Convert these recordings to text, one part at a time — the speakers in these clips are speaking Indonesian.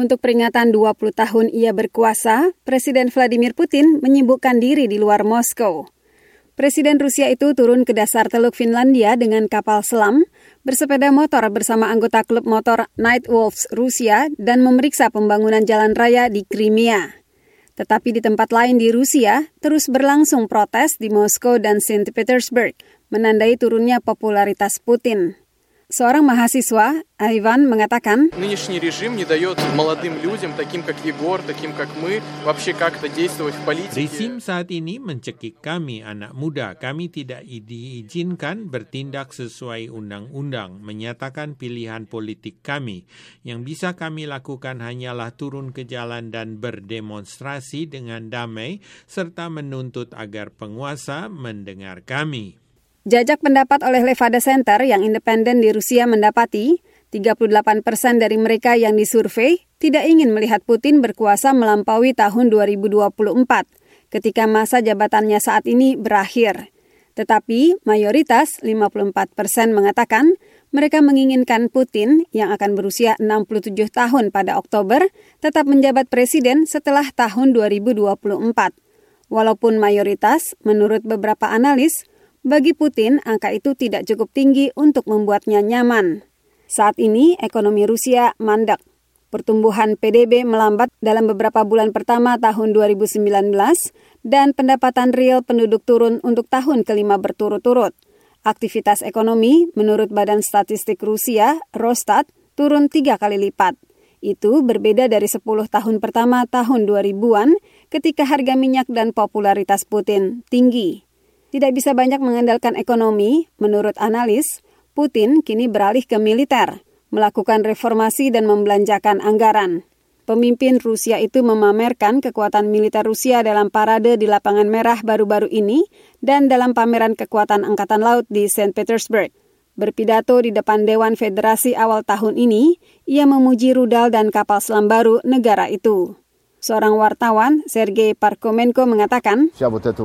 Untuk peringatan 20 tahun ia berkuasa, Presiden Vladimir Putin menyibukkan diri di luar Moskow. Presiden Rusia itu turun ke dasar Teluk Finlandia dengan kapal selam, bersepeda motor bersama anggota klub motor Night Wolves Rusia dan memeriksa pembangunan jalan raya di Crimea. Tetapi di tempat lain di Rusia, terus berlangsung protes di Moskow dan Saint Petersburg, menandai turunnya popularitas Putin. Seorang mahasiswa, Ivan, mengatakan, Нынешний режим не дает молодым людям, таким как Егор, таким как мы, вообще как-то действовать в политике. Rezim saat ini mencekik kami, anak muda. Kami tidak diizinkan bertindak sesuai undang-undang, menyatakan pilihan politik kami. Yang bisa kami lakukan hanyalah turun ke jalan dan berdemonstrasi dengan damai, serta menuntut agar penguasa mendengar kami. Jajak pendapat oleh Levada Center yang independen di Rusia mendapati 38% dari mereka yang disurvei tidak ingin melihat Putin berkuasa melampaui tahun 2024 ketika masa jabatannya saat ini berakhir. Tetapi mayoritas 54% mengatakan mereka menginginkan Putin yang akan berusia 67 tahun pada Oktober tetap menjabat presiden setelah tahun 2024. Walaupun mayoritas, menurut beberapa analis, bagi Putin, angka itu tidak cukup tinggi untuk membuatnya nyaman. Saat ini, ekonomi Rusia mandek. Pertumbuhan PDB melambat dalam beberapa bulan pertama tahun 2019 dan pendapatan real penduduk turun untuk tahun kelima berturut-turut. Aktivitas ekonomi, menurut Badan Statistik Rusia, Rosstat, turun 3 kali lipat. Itu berbeda dari 10 tahun pertama tahun 2000-an ketika harga minyak dan popularitas Putin tinggi. Tidak bisa banyak mengandalkan ekonomi, menurut analis, Putin kini beralih ke militer, melakukan reformasi dan membelanjakan anggaran. Pemimpin Rusia itu memamerkan kekuatan militer Rusia dalam parade di Lapangan Merah baru-baru ini dan dalam pameran kekuatan Angkatan Laut di Saint Petersburg. Berpidato di depan Dewan Federasi awal tahun ini, ia memuji rudal dan kapal selam baru negara itu. Seorang wartawan, Sergei Parkomenko, mengatakan,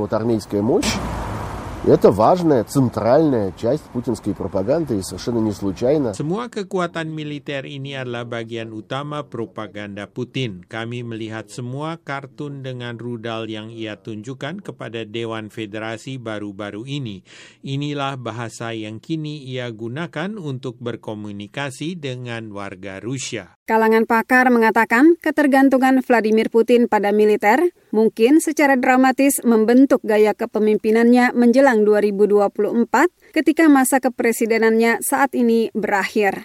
Это важная, центральная часть путинской пропаганды и совершенно не случайно. Semua kekuatan militer ini adalah bagian utama propaganda Putin. Kami melihat semua kartun dengan rudal yang ia tunjukkan kepada Dewan Federasi baru-baru ini. Inilah bahasa yang kini ia gunakan untuk berkomunikasi dengan warga Rusia. Kalangan pakar mengatakan ketergantungan Vladimir Putin pada militer mungkin secara dramatis membentuk gaya kepemimpinannya menjelang 2024 ketika masa kepresidenannya saat ini berakhir.